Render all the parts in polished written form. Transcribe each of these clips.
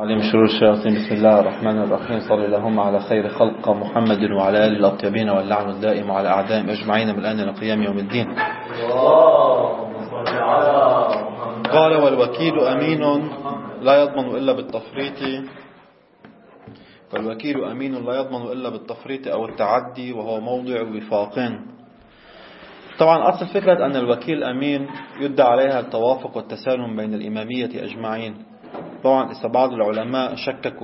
عليهم شرور الشياطين. بسم الله الرحمن الرحيم. صلى اللهم على خير خلق محمد وعلى آله الأطيبين واللعن الدائم على أعدائهم أجمعين من الآن إلى قيام يوم الدين. قال والوكيل أمين لا يضمن إلا بالتفريط، فالوكيل أمين لا يضمن إلا بالتفريط أو التعدي، وهو موضع وفاق. طبعا أصل فكرة أن الوكيل أمين يدعى عليها التوافق والتسالم بين الإمامية أجمعين. طبعا بعض العلماء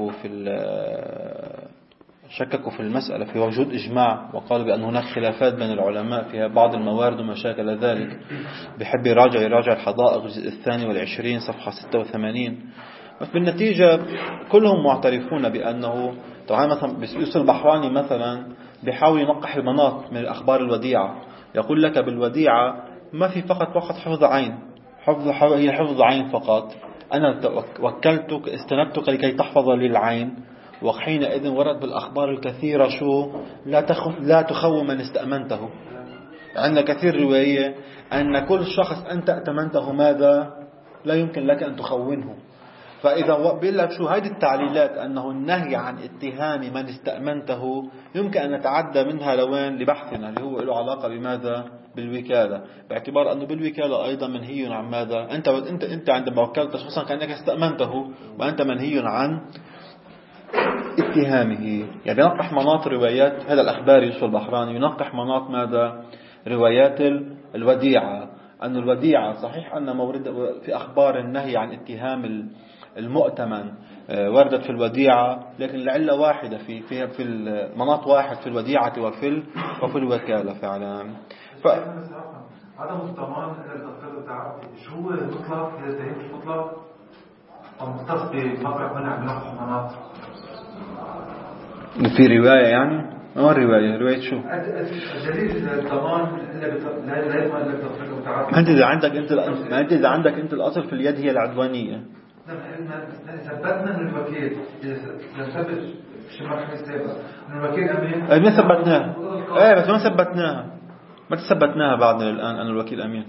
شككوا في المسألة في وجود إجماع، وقالوا بأن هناك خلافات بين العلماء في بعض الموارد وما شاكل ذلك. بحب يراجع الحدائق الجزء 22 صفحة 86. بس بالنتيجة كلهم معترفون بأنه طبعا مثلا يوسف البحراني مثلا بيحاول ينقح المناط من الأخبار الوديعة. يقول لك بالوديعة ما في فقط حفظ عين، هي حفظ عين فقط. أنا وكلتك استندتك لكي تحفظ لي العين، وحينئذ ورد بالأخبار الكثيرة شو لا تخون من استأمنته. عندنا كثير رواية أن كل شخص أنت أتمنته ماذا لا يمكن لك أن تخونه. فإذا بيقول لك شو هذه التعليلات أنه النهي عن اتهام من استأمنته يمكن أن نتعدى منها لوين لبحثنا اللي هو له علاقة بماذا بالوكالة، باعتبار أنه بالوكالة أيضا منهي عن ماذا أنت عندما وكلت شخصا كأنك استأمنته، وأنت منهي عن اتهامه. يعني ينقح مناط روايات هذا الأخبار يوسف البحراني، ينقح مناط ماذا روايات الوديعة. أن الوديعة صحيح أن مورد في أخبار النهي عن اتهام المؤتمن وردت في الوديعة، لكن العلة واحدة في المناط واحد في الوديعة وفي الوكالة فعلا. عدم الضمان للأطفال التعب شو هو المطلق؟ إذا تهيب مش مطلق أو مختص بمطلق منع بنقح المناط في رواية يعني ما رواية شو؟ دليل الضمان لا يضمن لك الأطفال التعب. أنت إذا عندك أنت الأصل في اليد هي العدوانية. ثبتنا من الوكيل إذا ثبت في المرحلة السابقة من الوكيل أمين ما ثبتناها. بس ما تثبتناها بعدنا الآن أن الوكيل أمين.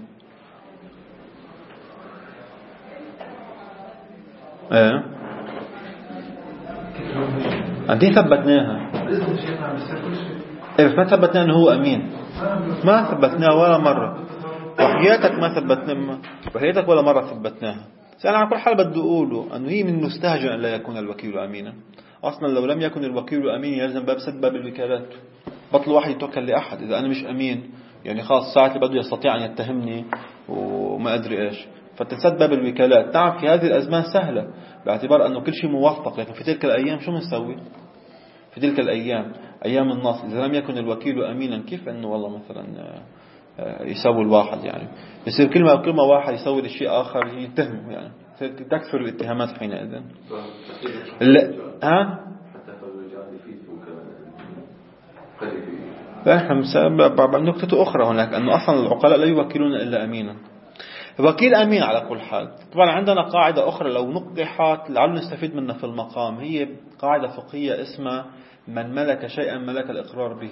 عندي ثبتناها. بس ما ثبتنا أنه هو أمين. ما ثبتناها ولا مرة. وحياتك ما ثبتنا، وحياتك ولا مرة ثبتناها. أنا على كل حال بدي أقوله أنه هي من المستهجن أن لا يكون الوكيل أمينا. أصلا لو لم يكن الوكيل أمين يلزم باب الوكالات. بطل واحد يتوكل لأحد. إذا أنا مش أمين يعني خاص ساعة اللي بده يستطيع أن يتهمني وما أدري إيش، فتنسد باب الوكالات. نعم في هذه الأزمان سهلة باعتبار أنه كل شيء موثق، لكن في تلك الأيام شو منسوي؟ في تلك الأيام أيام النص إذا لم يكن الوكيل أمينا كيف أنه والله مثلا يسوي الواحد يعني يصير كل ما واحد يسوي لشيء آخر يتهمه، يعني تكثر الاتهامات حينئذ. نقطة أخرى هناك أنه أصلا العقلاء لا يوكلون إلا أمينا. وكيل أمين على كل حال. طبعا عندنا قاعدة أخرى لو نقحت لعل نستفيد منها في المقام، هي قاعدة فقهية اسمها من ملك شيئا ملك الإقرار به.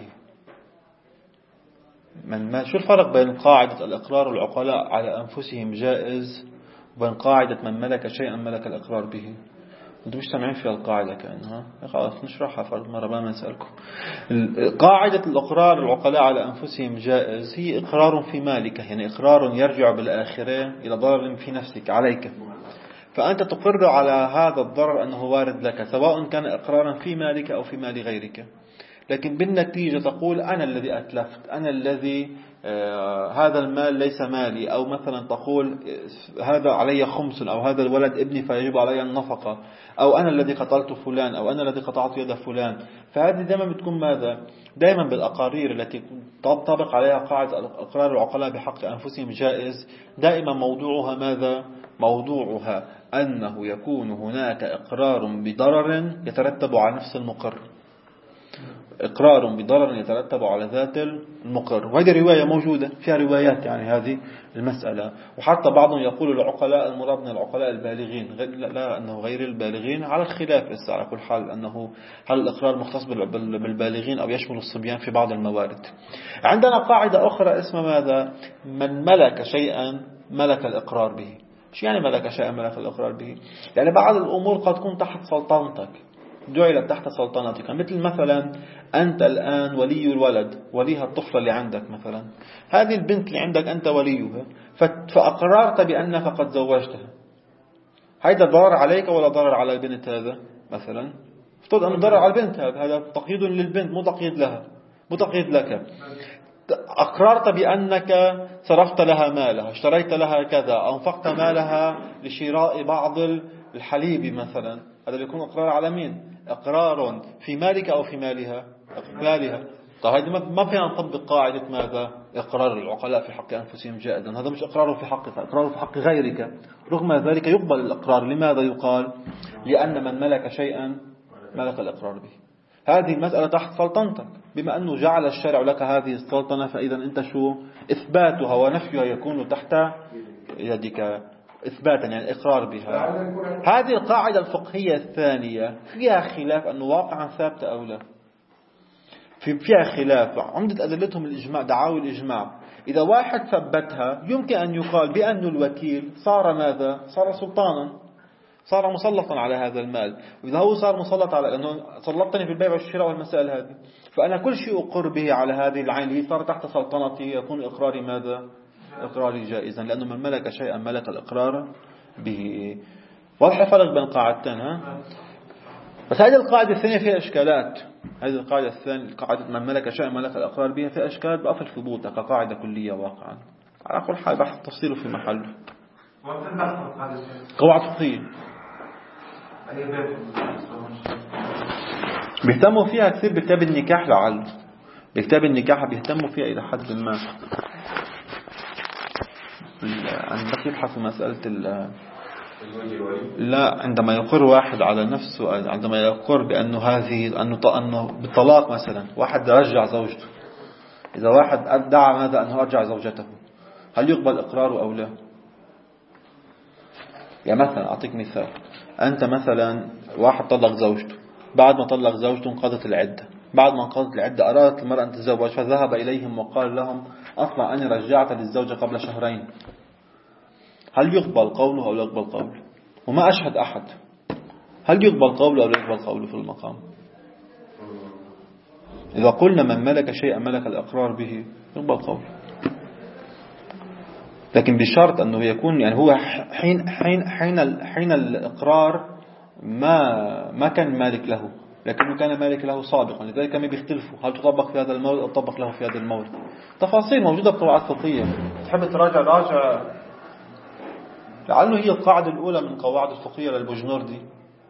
شو الفرق بين قاعدة الإقرار العقلاء على أنفسهم جائز وبين قاعدة من ملك شيئا ملك الإقرار به؟ أنتم مش سامعين في القاعدة كأنها خلاص نشرحها فرد مرة ما نسألكم. قاعدة الإقرار العقلاء على أنفسهم جائز هي إقرار في مالك، يعني إقرار يرجع بالآخرة إلى ضرر في نفسك عليك، فأنت تقر على هذا الضرر أنه وارد لك سواء كان إقرارا في مالك أو في مال غيرك. لكن بالنتيجة تقول أنا الذي أتلفت، أنا الذي هذا المال ليس مالي، أو مثلا تقول هذا علي خمس، أو هذا الولد ابني فيجب علي النفقة، أو أنا الذي قتلت فلان، أو أنا الذي قطعت يد فلان. فهذه دائما بتكون ماذا؟ دائما بالأقارير التي تطبق عليها قاعدة إقرار العقلاء بحق أنفسهم جائز، دائما موضوعها ماذا؟ موضوعها أنه يكون هناك إقرار بضرر يترتب على نفس المقر، إقرار بضرر يترتب على ذات المقر. وهذه رواية موجودة فيها روايات يعني هذه المسألة. وحتى بعضهم يقول العقلاء المراد من العقلاء البالغين، لا أنه غير البالغين على الخلاف على كل حال أنه هل الإقرار مختص بالبالغين أو يشمل الصبيان في بعض الموارد. عندنا قاعدة أخرى اسمها ماذا؟ من ملك شيئا ملك الإقرار به. شو يعني ملك شيئا ملك الإقرار به؟ يعني بعض الأمور قد تكون تحت سلطنتك، جعلت تحت سلطنتك، مثل مثلا أنت الآن ولي الولد، وليها الطفلة اللي عندك مثلا، هذه البنت اللي عندك أنت وليها، فأقررت بأنك قد زوجتها، هذا ضرر عليك ولا ضرر على البنت؟ هذا مثلا افترض أنه ضرر على البنت، هذا تقييد للبنت مو تقييد لها، مو تقييد لك. أقررت بأنك صرفت لها مالها، اشتريت لها كذا، أنفقت مالها لشراء بعض الحليب مثلا، هذا بيكون إقرار على مين؟ إقرار في مالك أو في مالها؟ مالها. طيب هذه ما فينا نطبق قاعدة ماذا؟ إقرار العقلاء في حق أنفسهم جائزا، هذا مش إقرار في حقك، إقرار في حق غيرك. رغم ذلك يقبل الإقرار. لماذا يقال؟ لأن من ملك شيئا ملك الإقرار به. هذه المسألة تحت سلطنتك، بما أنه جعل الشرع لك هذه السلطنة، فإذا أنت شو؟ إثباتها ونفيها يكون تحت يدك إثباتا، يعني إقرار بها. هذه القاعدة الفقهية الثانية فيها خلاف أنه واقعا ثابتة أو لا، فيها خلاف. عمدة أدلتهم الإجماع، دعاوي الإجماع. إذا واحد ثبتها يمكن أن يقال بأن الوكيل صار ماذا؟ صار سلطانا، صار مسلطا على هذا المال. وإذا هو صار مسلط على، لأنه سلطني في البيع والشراء والمسائل هذه، فأنا كل شيء أقر به على هذه العين اللي صار تحت سلطنتي يكون إقراري ماذا؟ إقراري جائزا، لأنه من ملك شيئا ملك الإقرار به. واضح الفرق بين قاعدتين ها؟ بس هذه القاعدة الثانية فيها إشكالات. هذه القاعدة الثانية، قاعدة من ملك شيئا ملك الإقرار به، فيها إشكالات بأفل ثبوتها كقاعدة كلية واقعا. على كل حال بحث تفصيله في محله. قواعد فقهية بيهتموا فيها كثير بكتاب النكاح، لعل بكتاب النكاح بيهتموا فيها إلى حد ما. عندما يبحثوا مسألة لا، عندما يقر واحد على نفسه، عندما يقر بأنه هذه أنه بالطلاق مثلا، واحد رجع زوجته، إذا واحد ادعى ماذا؟ أنه أرجع زوجته، هل يقبل إقراره أو لا؟ يعني مثلا أعطيك مثال، أنت مثلا واحد طلق زوجته، بعد ما طلق زوجته انقضت العدة، بعد ما انقضت العدة أرادت المرأة أن تتزوج، فذهب إليهم وقال لهم أصلا أنا رجعت للزوجة قبل شهرين، هل يقبل قوله أو لا يقبل قوله؟ وما أشهد أحد، هل يقبل قوله أو لا يقبل قوله في المقام؟ إذا قلنا من ملك شيئا ملك الإقرار به يقبل قوله، لكن بشرط أنه يكون يعني هو حين الإقرار ما كان مالك له، لكنه كان مالك له سابقا، لذلك ما بيختلفوا هل تطبق في هذا المورد أو تطبق له في هذا المورد. تفاصيل موجودة في قواعد فقهية، تحب تراجع راجع، لعله هي القاعدة الأولى من قواعد الفقهية للبجنوردي،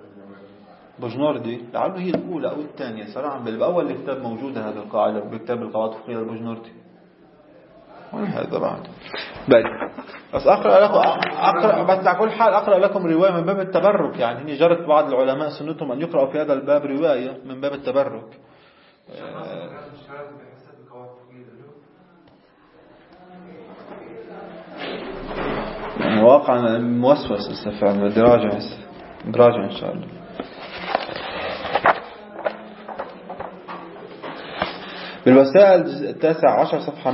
لعله هي الأولى أو الثانية صراحة، بأول الكتاب موجودة هذه القاعدة بكتاب القواعد الفقهية للبجنوردي. هذا بعد بس أقرأ بس على كل حال أقرأ لكم رواية من باب التبرك، يعني هني جرت بعض العلماء سنتهم أن يقرأوا في هذا الباب رواية من باب التبرك. يعني واقعا موسوس السفر دراجة إن شاء الله. بالوسائل 19 صفحة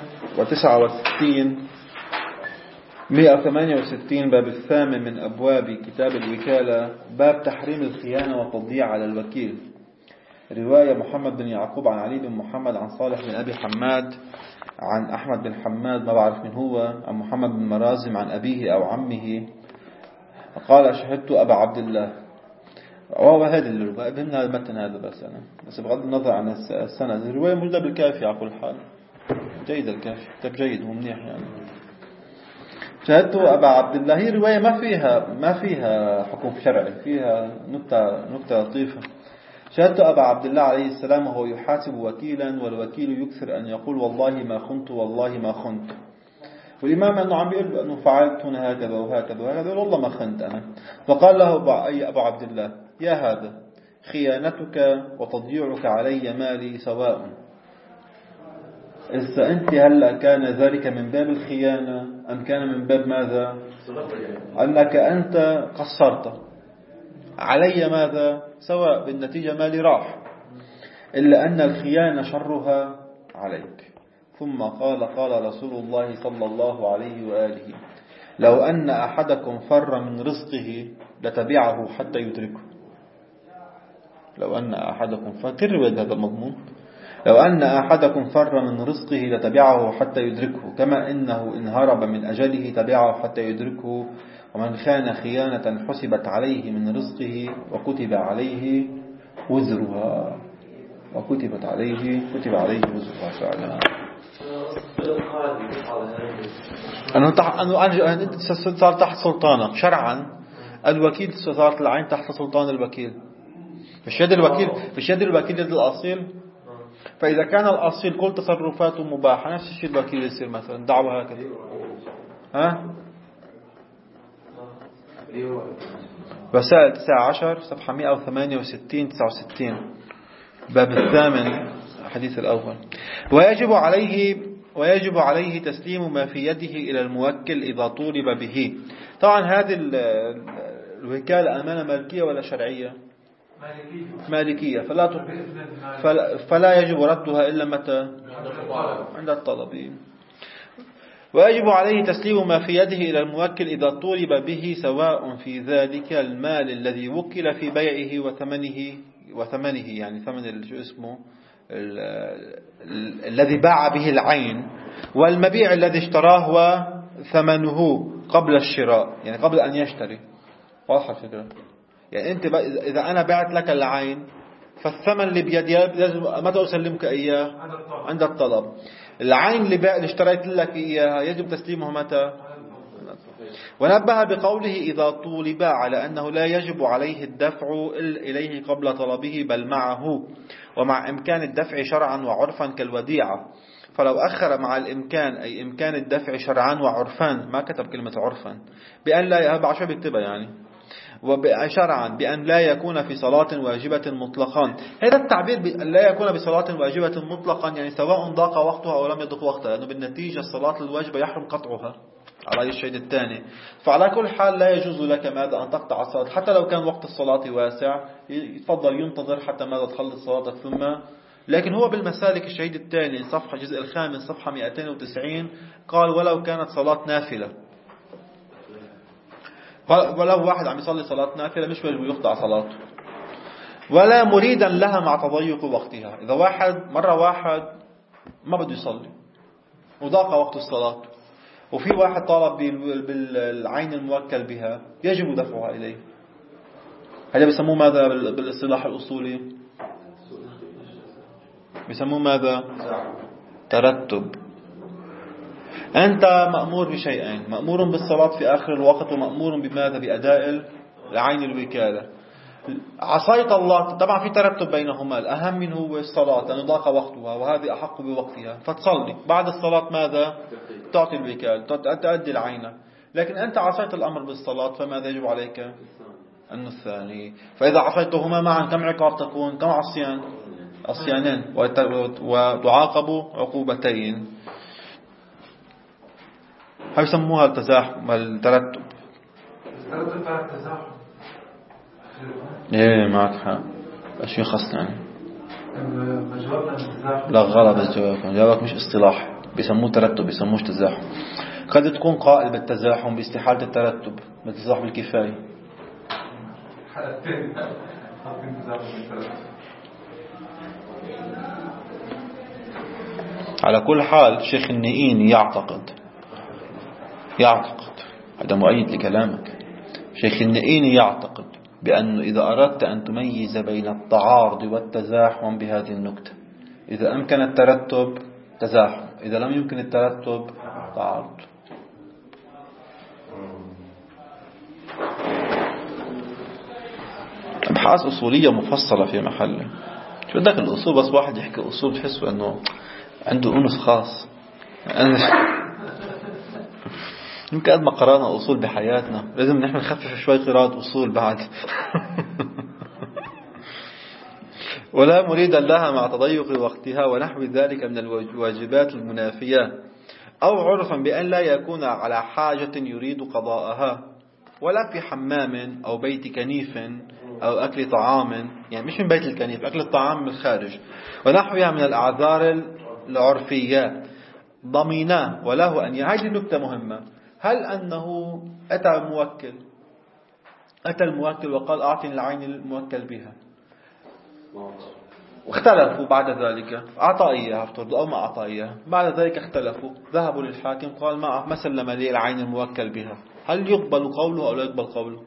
168 باب الثامن من أبواب كتاب الوكالة، باب تحريم الخيانة والتضييع على الوكيل. رواية محمد بن يعقوب عن علي بن محمد عن صالح بن أبي حماد عن أحمد بن حماد ما بعرف من هو، عن محمد بن مرازم عن أبيه أو عمه قال شهدت أبا عبد الله. وهو هذا الرواية بهمنا المتن هذا بس بغض النظر عن السنة. الرواية موجودة بالكافي على كل حال، جيد الكافي كتاب جيد ومنيح يعني. شهدت أبا عبد الله، هي رواية ما فيها حكم شرعي، فيها نكتة لطيفة. شهدت أبا عبد الله عليه السلام وهو يحاسب وكيلا، والوكيل يكثر أن يقول والله ما خنت والله ما خنت، والإمام أنه عم بيقول أنه فعلت هنا هكذا وهكذا وهكذا، والله ما خنت أنا. فقال له أبو عبد الله يا هذا خيانتك وتضييعك علي مالي سواء. إذا أنت هلأ كان ذلك من باب الخيانة أم كان من باب ماذا؟ أنك أنت قصرت علي ماذا؟ سواء، بالنتيجة مالي راح، إلا أن الخيانة شرها عليك. ثم قال رسول الله صلى الله عليه وآله لو أن أحدكم فر من رزقه لتبعه حتى يدركه. لو أن أحدكم فكر هذا المضمون، لو أن أحدكم فر من رزقه لتبعه حتى يدركه، كما إنه إن هرب من أجله تبعه حتى يدركه، ومن خان خيانة حسبت عليه من رزقه وكتب عليه وزرها. وكتب عليه وزرها فعلا. أنت صار تحت سلطانك شرعا. الوكيل صارت العين تحت سلطان الوكيل، مش يد الوكيل يد الأصيل. فإذا كان الأصيل كل تصرفاته مباحة، نفس الشيء الوكيل يصير مثلا دعوة هكذا. رسائل 19 صفحة 168-69 باب الثامن الحديث الأول. ويجب عليه تسليم ما في يده إلى الموكل إذا طولب به. طبعا هذه الوكالة أمانة مالكية ولا شرعية؟ مالكية. فلا يجب ردها إلا متى؟ عند الطلب. ويجب عليه تسليم ما في يده إلى الموكل إذا طولب به، سواء في ذلك المال الذي وكل في بيعه وثمنه يعني ثمن اسمه الذي باع به العين، والمبيع الذي اشتراه وثمنه قبل الشراء، يعني قبل أن يشتري. واضحة الفكرة؟ يعني أنت إذا أنا بعت لك العين فالثمن اللي بيدي لازم متى أسلمك إياه؟ عند الطلب. العين اللي اشتريت لك إياها يجب تسليمه متى؟ ونبه بقوله إذا طولب على أنه لا يجب عليه الدفع إليه قبل طلبه بل معه، ومع إمكان الدفع شرعا وعرفا كالوديعة. فلو أخر مع الإمكان أي إمكان الدفع شرعا وعرفان، ما كتب كلمة عرفا، بأن لا بعشر بيكتبها يعني، وشرعا بأن لا يكون في صلاة واجبة مطلقا. هذا التعبير بأن لا يكون بصلاة واجبة مطلقا يعني سواء ضاق وقتها أو لم يضق وقتها، لأنه بالنتيجة الصلاة الواجبة يحرم قطعها على الشيء الثاني. فعلى كل حال لا يجوز لك ماذا أن تقطع الصلاة حتى لو كان وقت الصلاة واسع، يفضل ينتظر حتى ماذا تخلص الصلاة ثم. لكن هو بالمسالك الشهيد الثاني صفحة الجزء الخامس صفحة 290 قال ولو كانت صلاة نافلة، ولو واحد عم يصلي صلاة نافلة مش واجب يقطع صلاته، ولا مريدا لها مع تضيق وقتها. إذا واحد ما بده يصلي وضاق وقت الصلاة، وفي واحد طالب بالعين الموكل بها، يجب دفعها إليه. هذا بيسموه ماذا بالاصطلاح الأصولي؟ بيسموه ماذا؟ ترتب. أنت مأمور بشيئين، مأمور بالصلاة في آخر الوقت، ومأمور بماذا؟ بأداء العين الوكالة. عصيت الله، طبعا في ترتب بينهما، الأهم منه هو الصلاة لأنه ضاق وقتها وهذه أحق بوقتها، فتصلي بعد الصلاة ماذا؟ تعطي الوكالة، تؤدي العين. لكن أنت عصيت الأمر بالصلاة فماذا يجب عليك؟ أن الثاني. فإذا عصيتهما معا كم عقاب تكون؟ كم عصيانين وتعاقبوا عقوبتين. هاي يسموها التزاحم الترتب. ايه معك حق. ايش يخص يعني؟ لا غلط جوابك مش اصطلاح، بيسموه ترتب بيسموش تزاحم. قد تكون قائل بالتزاحم باستحالة الترتب، بالتزاحم الكفاية. على كل حال شيخ النئيني يعتقد هذا مؤيد لكلامك. شيخ النئيني يعتقد بأنه إذا أردت أن تميز بين التعارض والتزاحم بهذه النكتة: إذا أمكن الترتب تزاحم، إذا لم يمكن الترتب تعارض. أبحاث أصولية مفصلة في محله. شو بدك الأصول؟ بس واحد يحكي أصول تحسه أنه عنده أنس خاص. يمكن قد ما قرأنا أصول بحياتنا لازم نحن نخفف شوي قراءة أصول بعد. ولا مريدا لها مع تضيق وقتها ونحو ذلك من الواجبات المنافية، أو عرفا بأن لا يكون على حاجة يريد قضاءها، ولا في حمام أو بيت كنيف أو أكل طعام، يعني مش من بيت الكنيف، أكل الطعام من الخارج، ونحوها من الأعذار العرفية ضميناه وله أن هذه النكتة مهمة. هل أنه أتى الموكل وقال أعطني العين الموكل بها، واختلفوا بعد ذلك، أعطى إياها افترض أو ما أعطى إياها، بعد ذلك اختلفوا، ذهبوا للحاكم قال ما سلم لي العين الموكل بها، هل يقبل قوله أو لا يقبل قوله؟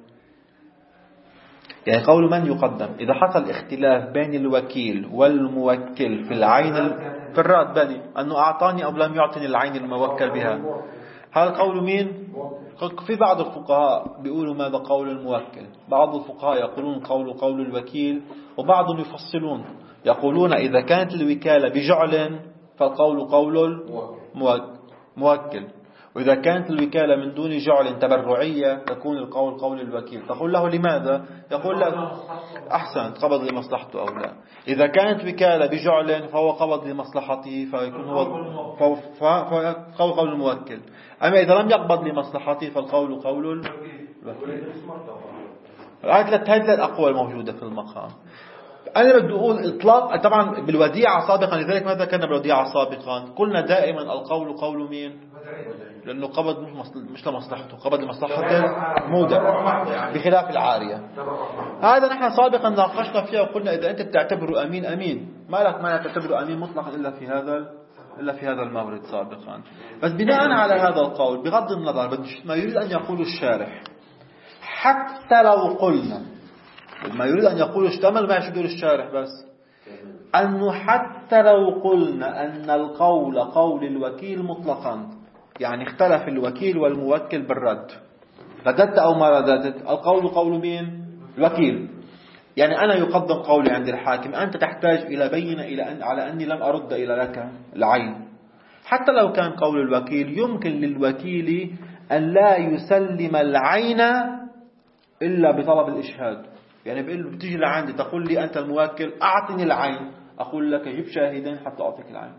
يعني قول من يقدم إذا حصل اختلاف بين الوكيل والموكل في العين في الرد بني أنه أعطاني أو لم يعطني العين الموكل بها، هذا قول مين؟ في بعض الفقهاء بيقولوا ماذا قول الموكل، بعض الفقهاء يقولون قول الوكيل، وبعضهم يفصلون يقولون إذا كانت الوكالة بجعل فالقول قول الموكل، وإذا كانت الوكالة من دون جعل تبرعية تكون القول قول الوكيل. تقول له لماذا؟ يقول لك أحسن قبض لمصلحته أو لا. إذا كانت وكالة بجعل فهو قبض لمصلحته فيكون هو قول الموكل، أما إذا لم يقبض لمصلحته فالقول قول الوكيل. هذه ثلاث أقوال موجودة في المقام. أنا بدي أقول إطلاق طبعا بالوديعة سابقا، لذلك ماذا كان بالوديعة سابقا؟ قلنا دائما القول قول مين؟ لأنه قبض مش لمصلحته، قبض لمصلحته مودع بخلاف العارية. هذا نحن سابقا ناقشنا فيها وقلنا إذا أنت بتعتبره أمين أمين، ما لك ما تعتبره أمين مطلقا إلا في هذا المورد سابقا. بس بناء على هذا القول بغض النظر ما يريد أن يقول الشارح، حتى لو قلنا ما يريد أن يقول اشتمل ما يقول الشارح، بس أنه حتى لو قلنا أن القول قول الوكيل مطلقا، يعني اختلف الوكيل والموكل بالرد، رددت أو ما رددت، القول قول مين؟ الوكيل. يعني أنا يقدم قولي عند الحاكم، أنت تحتاج إلى بينة على أني لم أرد إلى لك العين. حتى لو كان قول الوكيل يمكن للوكيل أن لا يسلم العين إلا بطلب الإشهاد. يعني بتيجي لعندي تقول لي أنت الموكل أعطني العين، أقول لك جيب شاهدين حتى أعطيك العين،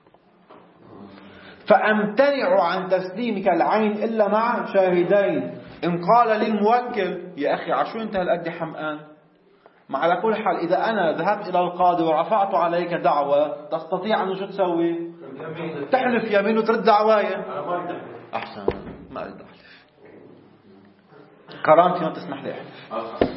فأمتنع عن تسليمك العين إلا مع شاهدين. إن قال للموكل يا أخي عشو أنت هالقد حمقان، ما على كل حال إذا أنا ذهبت إلى القاضي ورفعت عليك دعوة تستطيع أن شو تسوي؟ تحلف يمين وترد دعوايا. أحسن ما أريد أحلف، كرامتي ما تسمح لي أحلف.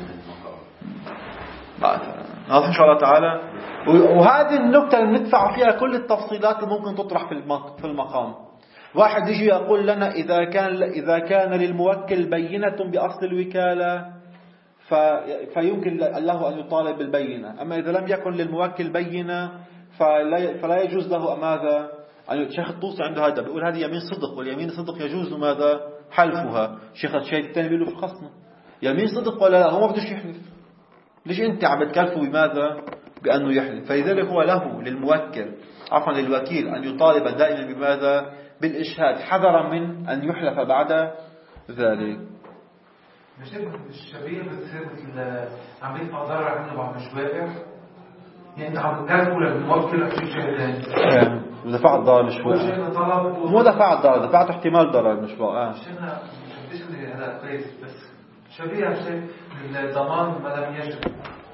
واضح إن شاء الله تعالى. وهذه النقطة اللي ندفع فيها كل التفصيلات اللي ممكن تطرح في المقام. واحد يجي يقول لنا إذا كان للموكل بينة بأصل الوكالة فيمكن له أن يطالب بالبينة، أما إذا لم يكن للموكل بينة فلا يجوز له ماذا؟ الشيخ الطوسي عنده هذا بيقول هذه يمين صدق، واليمين صدق يجوز ماذا؟ حلفها. الشيخ الثاني بيقول له في خصمه يمين صدق ولا لا، هو ما بدوش يحلف، ليش أنت عم بتكلفه بماذا؟ بأنه يحلف. فلذلك هو له للوكيل أن يطالب دائما بماذا؟ بالإشهاد، حذرا من أن يحلف بعد ذلك. مش الشبيه بتصير مثل عم يدفع ضرر عنه بعد مش واقع، يعني عم تكلفه للموكل عشان شهدين ودفع الضرر مش واقع، مو دفع الضرر، دفعت احتمال ضرر مش واقع. شفنا مش هذا كويس، بس شبيه شيء الضمان ما لم يجب،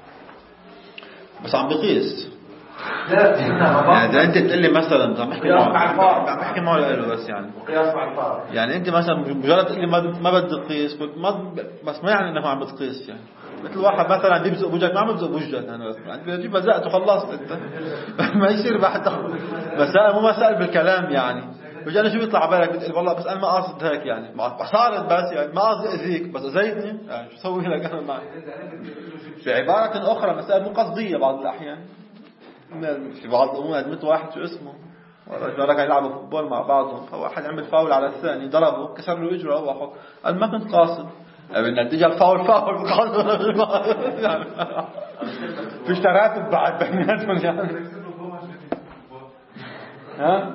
بس عم بقيس. لا يعني إذا أنت تقول لي مثلا عم بحكي معه له بس قياس مع الفار، يعني أنت مثلا مجرد تقول لي ما بدي تقيس بس ما يعني إنك ما عم بتقيس. يعني مثل واحد مثلا بيبزق بوجهك، ما عم بيبزق بوجهك، أنا بس يعني بجيب بزقت وخلصت أنت ما يصير بعد مسائل مو مسائل بالكلام. يعني بيجي أنا شو بيطلع بالك بتقول والله بس أنا ما قاصد هيك، يعني صارت بس يعني ما قصدي أذيك بس أذيتني، يعني شو سوي لك أنا معي؟ بعبارة أخرى مسائل مو قصدية بعض الأحيان. في بعض الأمور مثل واحد شو اسمه رجال يلعبوا فوتبول مع بعضهم، فواحد عمل فاول على الثاني ضربه كسر له اجره، هو قال ما كنت قاصد، النتيجه الفاول يعني في تراتب بعد بيناتهم يعني. ها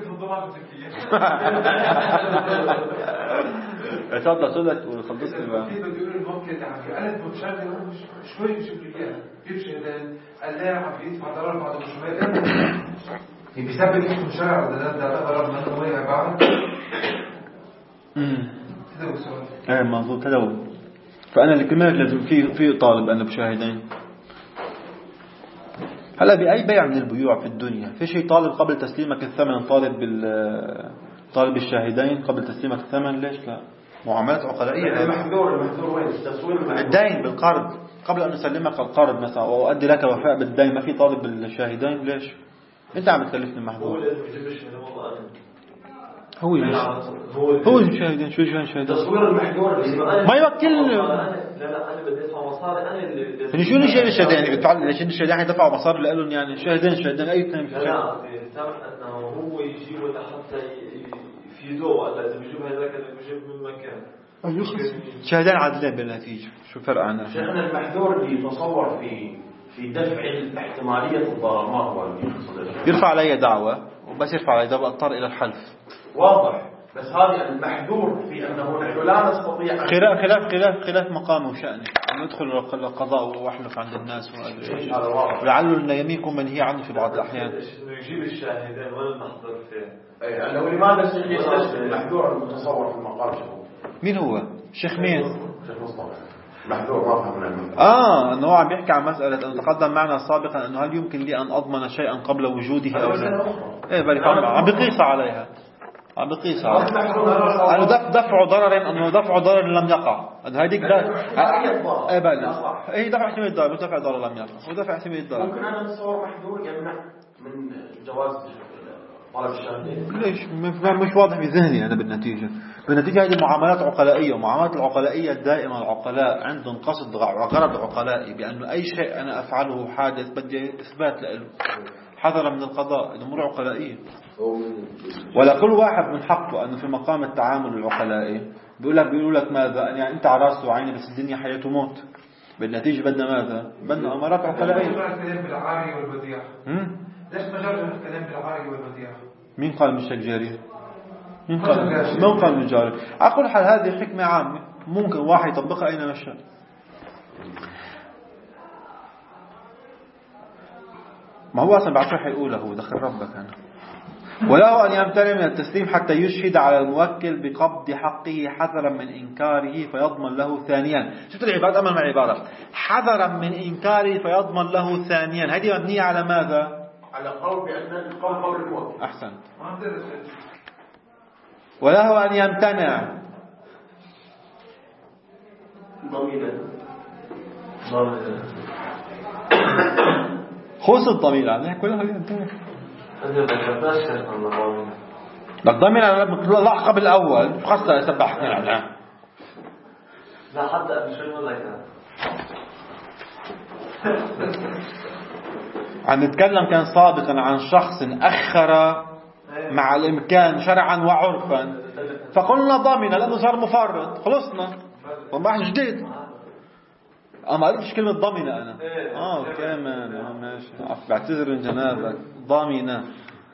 اتفضل سؤالك وخلصت بقى. في بيقولوا الموكل عم يقلب متشغل شوي بيشوف لي بيفشل اللاعب يدفع ضرر بعد شويه بيسبب حكم شرع ولا ده ضرر منه وقع بعد كده وصل. ايه مظبوط كده. فانا الكلمات لازم في طالب انا بشاهدين. هلا باي بيع من البيوع في الدنيا في شيء طالب قبل تسليمك الثمن طالب طالب الشاهدين قبل تسليمك الثمن. ليش لا؟ معاملات عقلائية. المحذور وين التصوير الدين بالقرض قبل أن أسلمك القرض مثلا وأؤدي لك وفاء بالدين، ما في طالب بالشاهدين. ليش أنت عم تكلفني المحذور؟ هو الشاهدين. شو الشاهدين؟ تصوير المحذور ما يوكل. لا انا بدي ادفع مصاري انا اللي شو الشيء الشاهدين يعني بتفعل؟ ليش الشاهدين يدفعوا مصاري لهم؟ يعني الشاهدين اي اثنين في لا سامح انه هو يجيبه لحتى يفيدوه، ولا اذا بيجيب هذاك اللي بيجيب من مكان شاهدين عادلين بالنتيجة. شو الفرق عنها؟ شيخنا المحذور اللي يتصور في دفع احتمالية الضرر ما هو اللي يرفع علي دعوة، وبس يرفع علي دعوة اضطر الى الحلف. واضح. بس هذا المحذور في انه نحن لا نستطيع خلاف مقامه وشأنه أن يدخل القضاء واحلف عند الناس وما ادري ايش. هذا واضح. لعله ان يمينكم منهي عنه في بعض الاحيان. يجيب الشاهدين ولا المحذور فيه. اي انه لماذا يستشهد المحذور المتصور في المقام شهود؟ مين هو؟ شيخ مين؟ شيخ مصطفى. محذور ما فهم المحذور. انه هو عم بيحكي عن مسألة انه تقدم معنا سابقا انه هل يمكن لي ان اضمن شيئا قبل وجوده او لا. ايه بالك عم بقيس عليها. انه دفع ضرر، انه دفع ضرر لم يقع. هذيك ايه بالك ايه دفع احتمال الضرر، مش دفع ضرر لم يقع، ودفع احتمال الضرر. ممكن انا اتصور محذور يمنع من جواز طلب الشهادتين. ليش مش واضح في ذهني انا بالنتيجه هذه معاملات عقلائيه، ومعاملات العقلائيه دائما العقلاء عندهم قصد غرض عقلائي بانه اي شيء انا افعله حادث بدي اثبات له حذرا من القضاء. الامور عقلائيه، ولا كل واحد من حقه انه في مقام التعامل العقلائي بيقول لك ماذا يعني انت على راسه وعيني، بس الدنيا حياته موت. بالنتيجه بدنا ماذا؟ بدنا امارات عقلائيه. ليش ما الكلام بالعاري والبديع؟ ليش ما جرب الكلام بالعاري والبديع؟ مين قال مش جاري؟ مين قال مش جاري؟ اقول حال هذه حكمه عامه ممكن واحد يطبقها اينما شاء. ما هو اصلا بعد شو حيقوله هو دخل ربك انا. وله أن يمتنع من التسليم حتى يشهد على الموكل بقبض حقه حذرا من إنكاره فيضمن له ثانيا. شفت العبارة؟ أمل مع العبارة حذرا من إنكاره فيضمن له ثانيا. هذه مبنية على ماذا؟ على قول بأن القول قول الموكل. أحسن. وله أن يمتنع خص الضمير يعني كلها يمتنع. الضمير لا قبل الأول خاصة سبحنا يعني. لا حتى مش ولا كان. عم نتكلم كان سابقا عن شخص أخر مع الإمكان شرعا وعرفا، فقلنا ضامن لأنه صار مفرط خلصنا وما جديد. ما قلتش كلمة ضامنة أنا. كمان ماشي بعتذر من جنابك. ضامنة.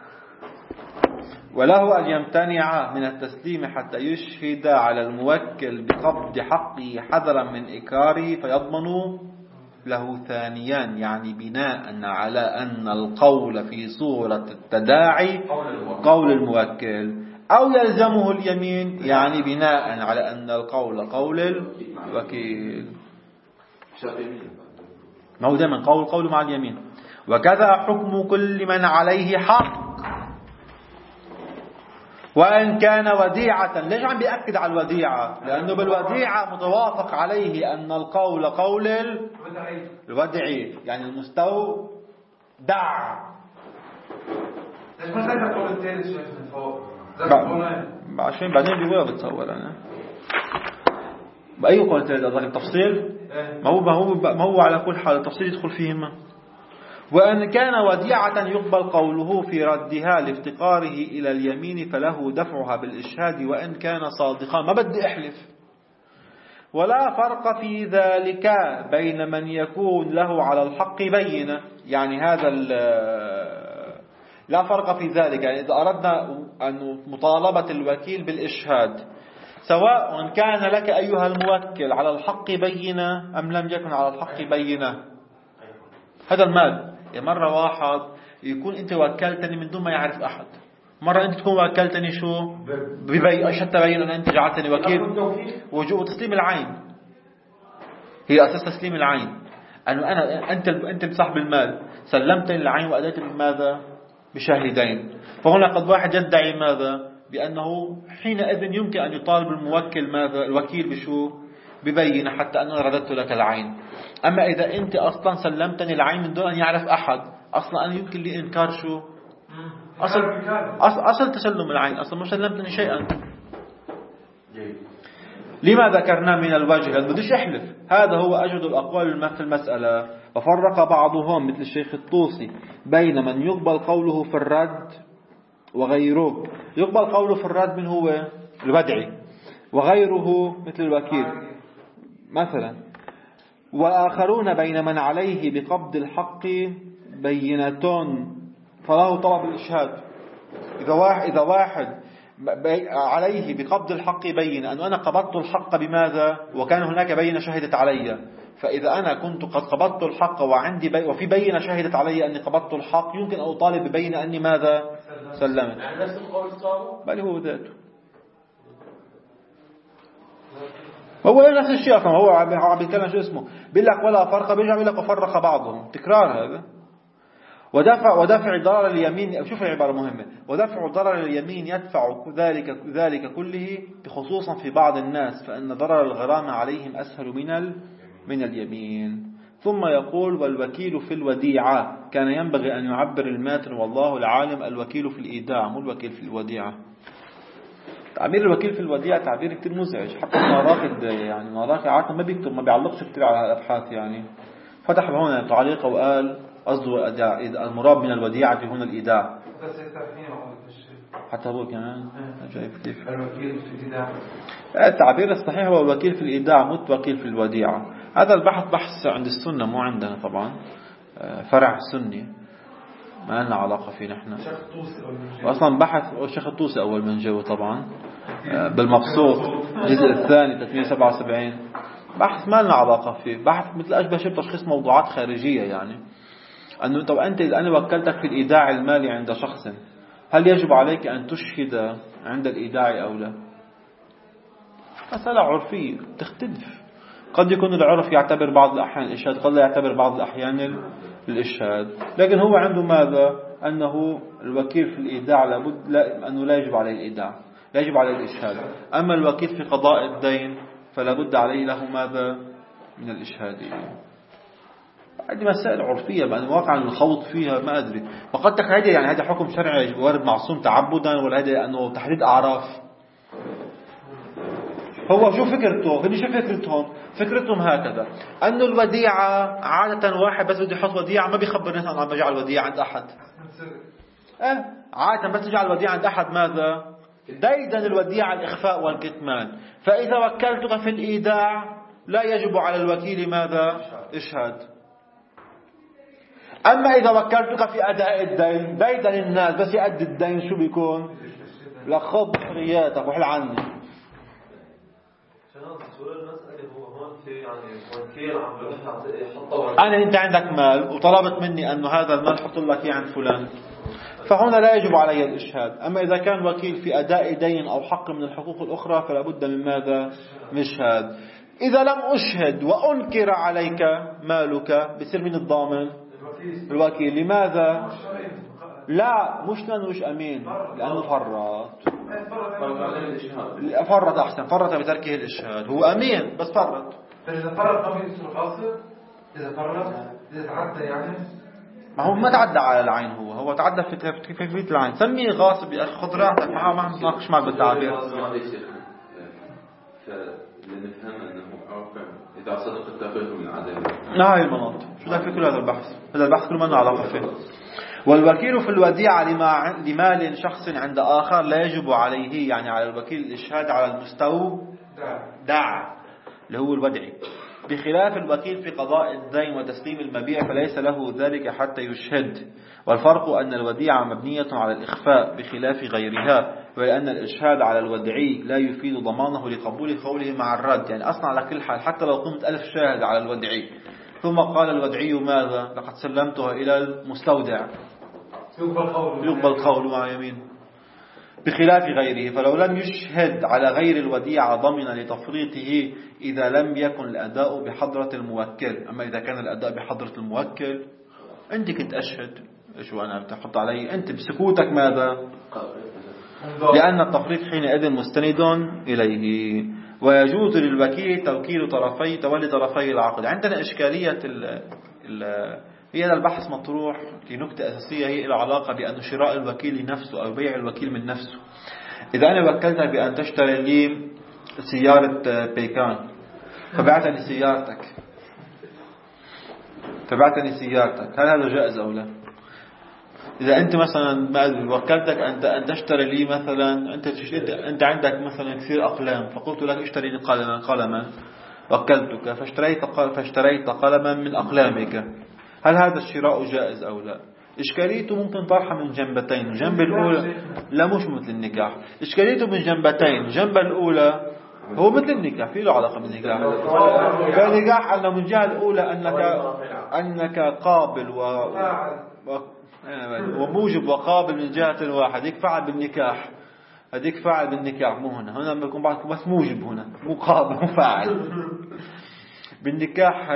وله أن يمتنع من التسليم حتى يشهد على الموكل بقبض حقه حذرا من إكاره فيضمن له ثانيان، يعني بناء على أن القول في صورة التداعي قول الموكل، أو يلزمه اليمين يعني بناء على أن القول قول الوكيل. ما هو دائما قول مع اليمين. وكذا حكم كل من عليه حق وإن كان وديعة. ليش عم بيأكد على الوديعة؟ لأنه بالوديعة متوافق عليه أن القول قول الودعي، يعني المستودع. ليش ما زاد القول الثالث شيخ من فوق؟ عشان بعدين بيقولها بتصور أنا بأي قول ثالث أظن التفصيل. ما هو على كل حال التفصيل يدخل فيهما. وأن كان وديعة يقبل قوله في ردها لافتقاره إلى اليمين فله دفعها بالإشهاد وإن كان صادقا. ما بدي أحلف. ولا فرق في ذلك بين من يكون له على الحق بينة، يعني هذا لا فرق في ذلك. يعني إذا أردنا أن مطالبة الوكيل بالإشهاد سواء كان لك أيها الموكل على الحق بينة أم لم يكن على الحق بينة. هذا المال مرة واحد يكون أنت وكلتني من دون ما يعرف أحد، مرة أنت تكون وكلتني شو أشهد تبين أن أنت جعلتني وكيل. وجوء تسليم العين هي أساس تسليم العين، أنه أنت بصاحب المال سلمتني العين وأديت بماذا؟ بشاهدين. فهنا قد واحد يدعي ماذا؟ بأنه حينئذ يمكن أن يطالب الموكل ماذا؟ الوكيل بشو؟ ببينة حتى أنه رددت لك العين. أما إذا أنت أصلا سلمتني العين من دون أن يعرف أحد، أصلا أنا يمكن لي إنكار شو؟ أصل تسلم العين، أصلا ما سلمتني شيئا. لما ذكرنا من الوجه؟ لأنه بديش يحلف. هذا هو أجد الأقوال في المسألة. وفرق بعضهم مثل الشيخ الطوسي بين من يقبل قوله في الرد وغيره. يقبل قوله في الرد من هو الودعي، وغيره مثل الوكيل مثلا. وآخرون بين من عليه بقبض الحق بينة فله طلب الإشهاد. إذا واحد عليه بقبض الحق بين أن أنا قبضت الحق بماذا؟ وكان هناك بينة شهدت علي. فإذا أنا كنت قد قبضت الحق وعندي وفي بينة شهدت علي أني قبضت الحق، يمكن أن أطالب ببينة أني ماذا؟ سلمت. يعني نفس القول الصار بل هو ذاته، هو نفس الشيء أصلا. هو عم بيتكلم شو اسمه، بيقول لك ولا فرق، بيرجع بيقول لك وفرق بعضهم. تكرار هذا. ودفع ضرر اليمين. شوف العبارة مهمة. ودفع ضرر اليمين يدفع ذلك كله، خصوصا في بعض الناس، فإن ضرر الغرامة عليهم أسهل من اليمين. ثم يقول والوكيل في الوديعة. كان ينبغي أن يعبر الماتن والله العالم الوكيل في الإيداع، مو الوكيل في الوديعة. تعبير الوكيل في الوديعة تعبير كتير مزعج. حتى مراقي عادة ما بيكتب، ما بيعلقش كتير على الأبحاث. يعني فتح هنا تعليقه وقال قصده المراد من الوديعة هنا الإيداع. حتى هو كمان شايف كيف الوكيل في الإيداع. التعبير الصحيح هو الوكيل في الإيداع، مو الوكيل في الوديعة. هذا البحث بحث عند السنة، مو عندنا طبعا. فرع سني ما لنا علاقة فيه نحن. أصلا بحث الشيخ الطوسي أول من جو طبعا بالمبسوط الجزء الثاني 377. بحث ما لنا علاقة فيه. بحث مثل أشبه شيء بتشخيص موضوعات خارجية. يعني أنه طب أنت إذا أنا وكلتك في الإيداع المالي عند شخص، هل يجب عليك أن تشهد عند الإيداع أو لا؟ مسألة عرفية تختلف. قد يكون العرف يعتبر بعض الأحيان الإشهاد، قد لا يعتبر بعض الأحيان الإشهاد. لكن هو عنده ماذا؟ أنه الوكيل في الإيداع لابد أنه لا يجب عليه الإيداع، لا يجب عليه الإشهاد. أما الوكيل في قضاء الدين فلا بد عليه له ماذا؟ من الإشهاد. هذه مسائل عرفية بأن واقعا الخوض فيها ما أدري. وقد تخيل يعني هذا حكم شرعي وارد معصوم تعبدا، ولا هذا أنه تحديد أعراف. هو شو فكرته؟ شو فكرتهم؟ فكرتهم هكذا أنه الوديعة عادة واحد بس بده يحط وديعة ما بيخبر الناس عن بجعل الوديعة عند أحد. عادة بس يجعل الوديعة عند أحد ماذا؟ ديدن الوديعة الإخفاء والكتمان. فإذا وكلتك في الإيداع لا يجب على الوكيل ماذا؟ إشهاد. أما إذا وكلتك في أداء الدين ديدن الناس بس يأدي الدين، شو بيكون؟ لخض حرياتك وحل عني. أنت عندك مال وطلبت مني أنه هذا المال حط لك إياه عند فلان، فهنا لا يجب علي الإشهاد. أما إذا كان وكيل في أداء دين أو حق من الحقوق الأخرى فلا بد من ماذا؟ من إشهاد. إذا لم أشهد وأنكر عليك مالك بصير من الضامن؟ الوكيل. لماذا؟ لا مش لأنه مش أمين، لأنه فرط أحسن، فرط بتركه الإشهاد. هو أمين بس فرط. إذا فرط ما في يصير قاصر. إذا تعدى يعني ما هو ما تعدى على العين، هو تعدى في كيفية العين. سميه غاصب يا أخي، خذ راحتك، ما عم نتناقش معك بالتعبير. لنفهم أنه عرفا إذا صدق التفريق من عدم. هاي المناطق شو ذاك في كل هذا البحث؟ هذا البحث كله ما له علاقة فيه. والوكيل في الوديعة لمال شخص عند آخر لا يجب عليه، يعني على الوكيل الإشهاد على المستودع اللي هو الودعي، بخلاف الوكيل في قضاء الدين وتسليم المبيع فليس له ذلك حتى يشهد. والفرق أن الوديعة مبنية على الإخفاء بخلاف غيرها، ولأن الإشهاد على الودعي لا يفيد ضمانه لقبول قوله مع الرد. يعني أصلا على كل حال حتى لو قمت 1000 شاهد على الودعي ثم قال الودعي ماذا؟ لقد سلمتها إلى المستودع، يقبل قوله مع يمين بخلاف غيره. فلو لم يشهد على غير الوديعة ضمن لتفريطه إذا لم يكن الأداء بحضرة الموكل. أما إذا كان الأداء بحضرة الموكل أنت كنت أشهد، شو أنا بتحط علي أنت بسكوتك ماذا؟ لأن التفريط حينئذ مستند إليه. ويجوز للوكيل توكيل تولي طرفي العقد. عندنا إشكالية هي البحث مطروح لنكتة أساسية، هي العلاقة بأن شراء الوكيل لنفسه أو بيع الوكيل من نفسه. إذا أنا وكلتك بأن تشتري لي سيارة بيكان، فبعتني سيارتك، هل هذا جائز أو لا؟ إذا أنت مثلا وكلتك أن تشتري لي مثلا، أنت عندك مثلا كثير أقلام، فقلت لك اشتري لي قلما، وكلتك فاشتريت قلما من أقلامك، هل هذا الشراء جائز أو لا؟ إشكاليته ممكن طرحها من جنبتين. الجنب الأولى لا، مش مثل النكاح. إشكاليته من جنبتين. الجنب الأولى هو مثل النكاح، فيه له علاقة بالنكاح. فالنكاح أنه من الجهة الأولى أنك قابل وموجب وقابل من جهة واحد. هيك فعل بالنكاح، هذيك فعل بالنكاح، مو هنا بيكون بعضكم بس موجب، هنا مو قابل مو فاعل. بالنكاح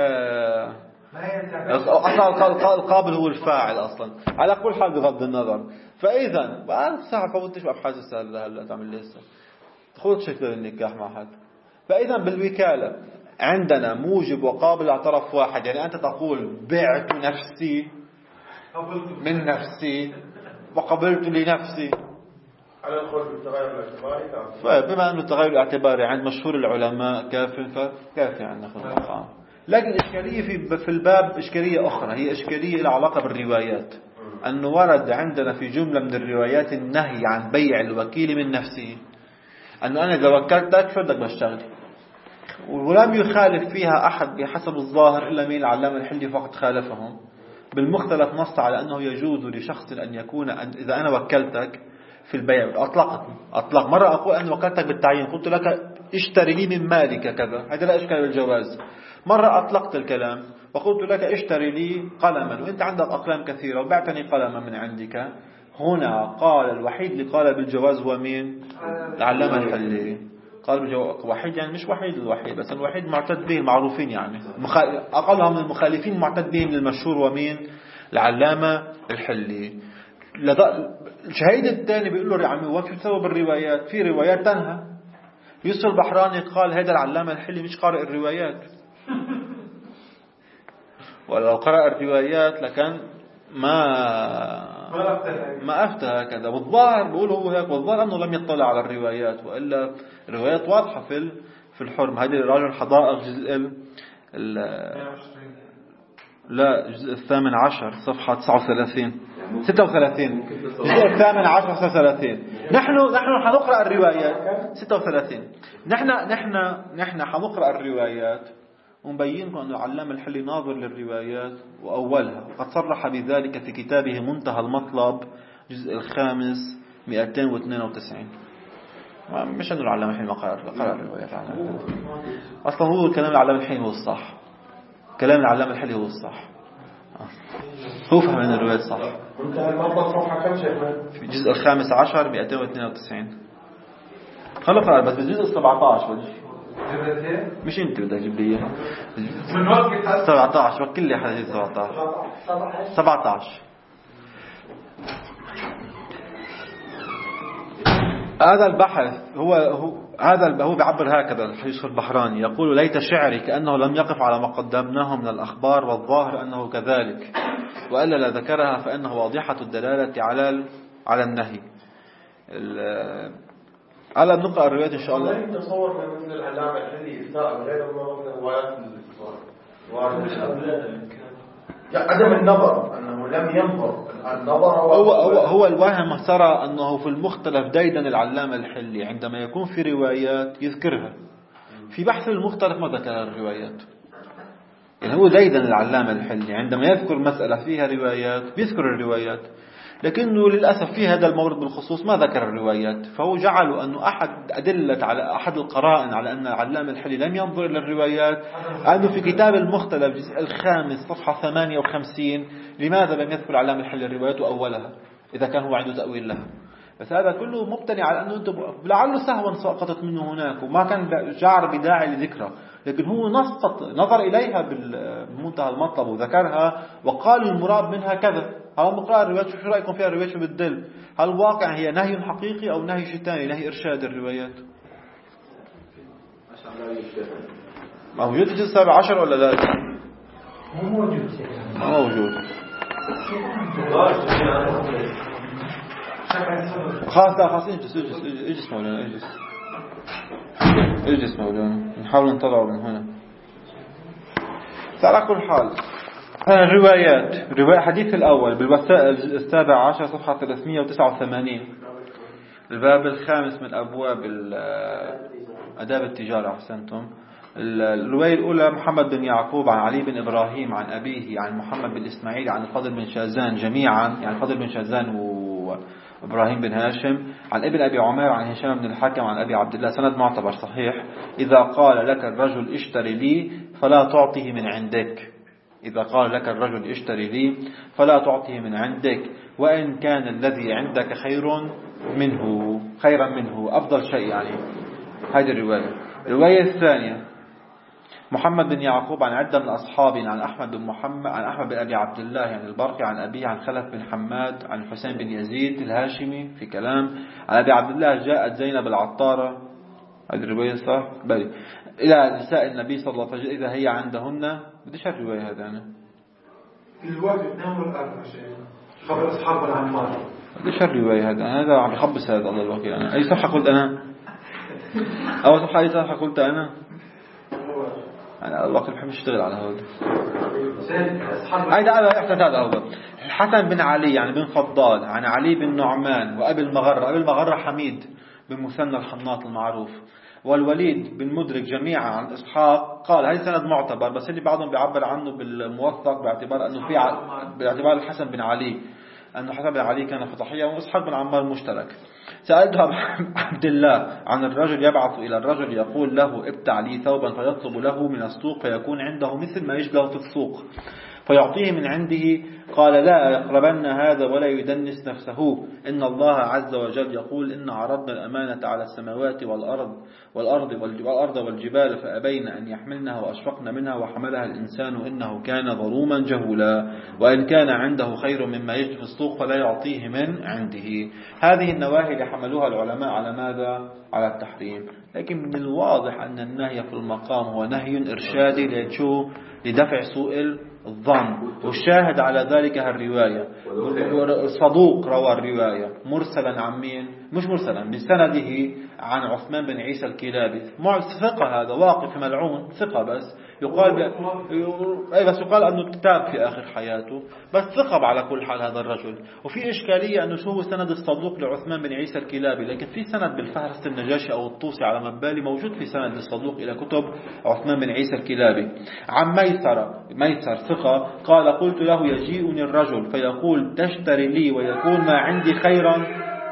أصلا القابل هو الفاعل أصلا على كل حال بغض النظر. فإذا بعد ساعة فوتش أبحاث السهلة هلا تعمل لسه تخوض شكل النكاح مع حد. فإذا بالوكالة عندنا موجب وقابل على طرف واحد، يعني أنت تقول بعت نفسي من نفسي وقبلت لنفسي، على القول بالتغير الاعتباري. بما أنه التغير الاعتباري عند مشهور العلماء كافي عندنا في المقام. لكن الإشكالية في الباب إشكالية أخرى، هي إشكالية لها علاقة بالروايات. أنه ورد عندنا في جملة من الروايات النهي عن بيع الوكيل من نفسه، أنه أنا إذا وكلتك شو بدك بشتغل، ولم يخالف فيها أحد بحسب الظاهر إلا مين؟ العلامة الحلي فقط خالفهم. بالمختلف نص على أنه يجوز لشخص أن يكون إذا أنا وكلتك في البيع، أطلق مرة أقول أن وكلتك بالتعيين، قلت لك اشتري لي من مالك كذا، هذا لا إشكال بالجواز. مرة أطلقت الكلام وقلت لك اشتري لي قلما، وأنت عندك أقلام كثيرة وبعتني قلما من عندك. هنا قال الوحيد اللي قال بالجواز هو مين؟ العلامة الحلي. قال بالجواز وحيد، يعني مش الوحيد بس الوحيد معتد به معروفين، يعني أقلهم من المخالفين معتد به من المشهور ومين؟ العلامة الحلي. الشهيد الثاني بيقول له يا عمي وش تسوي بالروايات؟ في روايات تنهى. يوسف البحراني قال هذا العلامة الحلي مش قارئ الروايات، ولو قرأ الروايات لكان ما أفتى هكذا. والظاهر بيقول هو هيك، والظاهر أنه لم يطلع على الروايات، وإلا الروايات واضحة في الحرم. هذه الراجل حدائق جزء الجزء 18 صفحة 36 الجزء 18 36. نحن حنقرأ الروايات 36. نحن حنقرأ الروايات ونبينكم أن العلامة الحلي ناظر للروايات وأولها، وقد صرح بذلك في كتابه منتهى المطلب جزء 5 292. مش أنه العلامة الحلي ما قرأ الروايات، أصلا هو كلام العلامة الحلي هو الصح، كلام العلامة الحلي هو الصح، هو فهم أن الروايات صح. منتهى المطلب صفحة كم شيخنا؟ في جزء 15 292. خلوا قرأ بس بالجزء 17 مش انت بدك تجيب لي من وقت 17 وكل لي حديث 17. هذا البحث هو بيعبر هكذا. الحديث البحراني يقول ليت شعري كأنه لم يقف على ما قدمناه من الأخبار، والظاهر أنه كذلك، وإلا لا ذكرها فإنه واضحة الدلالة على النهي. على نقرأ الروايات إن شاء الله. لا يتصور من مثل العلامة الحلي إفتاء غير من روايات عدم النظر، أنه لم ينظر النظر. هو الوهم ترى أنه في المختلف ديدن العلامة الحلي عندما يكون في روايات يذكرها، في بحث المختلف ما ذكر الروايات. يعني هو ديدن العلامة الحلي عندما يذكر مسألة فيها روايات بيذكر الروايات، لكنه للأسف في هذا المورد بالخصوص ما ذكر الروايات. فهو جعلوا أنه أحد القرائن على أن العلامة الحلي لم ينظر إلى الروايات أنه في كتاب المختلف جزء 5 صفحة 58 لماذا لم يذكر العلامة الحلي الروايات أولها إذا كان هو عنده تأويل لها. بس هذا كله مبتني على أنه لعله سهوا سقطت منه هناك وما كان جعر بداعي لذكره. لكن هو نظر إليها بمنتهى المطلب وذكرها وقال المراد منها كذا. هذا مقرأ الروايات. شو رأيكم فيها الروايات؟ شو بتدل؟ هل الواقع هي نهي حقيقي أو نهي شيء ثاني، نهي إرشاد الروايات؟ موجود في الجزء 17 ولا لا؟ مو موجود. موجود. خلاص اجلس مولانا، اجلس مولانا، نحاول نطلعه من هنا. على كل حال الروايات، رواية حديث الأول بالوسائل 17 صفحة 389، الباب الخامس من أبواب آداب التجارة. أحسنتم. الرواية الأولى محمد بن يعقوب عن علي بن إبراهيم عن أبيه عن محمد بن إسماعيل عن الفضل بن شازان جميعا، يعني الفضل بن شازان وإبراهيم بن هاشم عن ابن أبي عمير عن هشام بن الحكم عن أبي عبد الله، سند معتبر صحيح. إذا قال لك الرجل اشتري لي فلا تعطيه من عندك، إذا قال لك الرجل اشتري لي فلا تعطيه من عندك وإن كان الذي عندك خيرا منه أفضل شيء. يعني هذه الرواية. الرواية الثانية محمد بن يعقوب عن عدة من أصحابه عن أحمد بن محمد عن أحمد بن أبي عبد الله يعني البرقي عن أبيه عن خلف بن حماد عن حسين بن يزيد الهاشمي في كلام عن أبي عبد الله جاءت زينب العطارة، هذه الرواية صح بلي، إلى نساء النبي صلى الله عليه وسلم إذا هي عندهن. بديش الرواية هذا أنا الواجب نعمل الأربع شيء خبر أصحاب العمار. بديش الرواية هذا أنا، هذا عم يخبص هذا الله الوكيل. أنا أي صحة قلت أنا؟ أول صحة أي صحة قلت أنا؟ أنا الوقت بحب أشتغل على هذا. هذا أحسن. هذا أول الحسن بن علي يعني بن فضال عن علي بن نعمان وأبي المغرة. أبي المغرة حميد بن مثنى الحناط المعروف، والوليد بن مدرك جميعا عن إسحاق. قال هذا سند معتبر، بس اللي بعضهم بيعبر عنه بالموثق باعتبار أنه باعتبار الحسن بن علي أن حسن بن علي كان فطحيا وإسحاق بن عمار مشترك. سألته عبد الله عن الرجل يبعث إلى الرجل يقول له ابتع لي ثوبا فيطلب له من السوق فيكون عنده مثل ما يشبه في السوق فيعطيه من عنده. قال لا يقربن هذا ولا يدنس نفسه، إن الله عز وجل يقول إن عرضنا الأمانة على السماوات والأرض والجبال فأبين أن يحملنها وأشفقن منها وحملها الإنسان إنه كان ظلوما جهولا، وإن كان عنده خير مما يجد في السوق فلا يعطيه من عنده. هذه النواهي اللي حملوها العلماء على ماذا؟ على التحريم. لكن من الواضح أن النهي في المقام هو نهي إرشادي لدفع سوء الظن، والشاهد على ذلك الرواية. الصدوق روى الرواية مرسلا عن مين؟ مش مرسلا بسنده عن عثمان بن عيسى الكلابي، ثقة، هذا واقف ملعون ثقة، بس يقال أنه تاب في آخر حياته، بس ثقة على كل حال هذا الرجل. وفي إشكالية أنه شو هو سند الصدوق لعثمان بن عيسى الكلابي، لكن في سند بالفهرس النجاشي أو الطوسي على مبالي موجود في سند الصدوق إلى كتب عثمان بن عيسى الكلابي. عن ميسر ثقة قال قلت له يجيئني الرجل فيقول تشتري لي ويكون ما عندي خيرا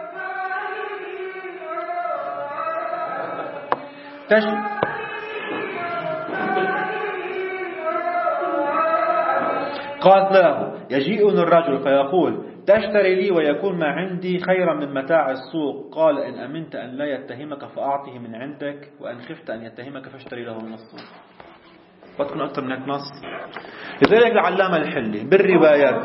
قال له يجيئني الرجل فيقول تشتري لي ويكون ما عندي خيرا من متاع السوق. قال إن أمنت أن لا يتهمك فأعطه من عندك وإن خفت أن يتهمك فاشتري له من السوق. بتكون أكثر من هيك نص. لذلك العلامة الحلي بالروايات،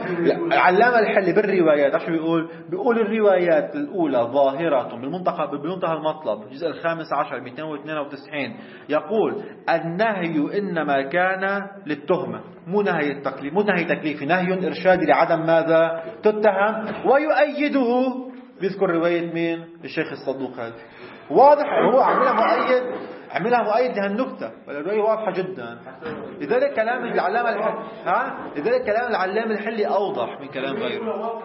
عشان بيقول الروايات الأولى ظاهرة بمنتهى المطلب الجزء 15 292 يقول النهي إنما كان للتهمة، مو نهي تكليفي، نهي إرشادي لعدم ماذا تتهم. ويؤيده بيذكر رواية مين؟ الشيخ الصدوق. هذا واضح، هو عملها مؤيد لهالنكتة، والرواية واضحة جدا. لذلك كلام العلامة الحلي أوضح من كلام غيره.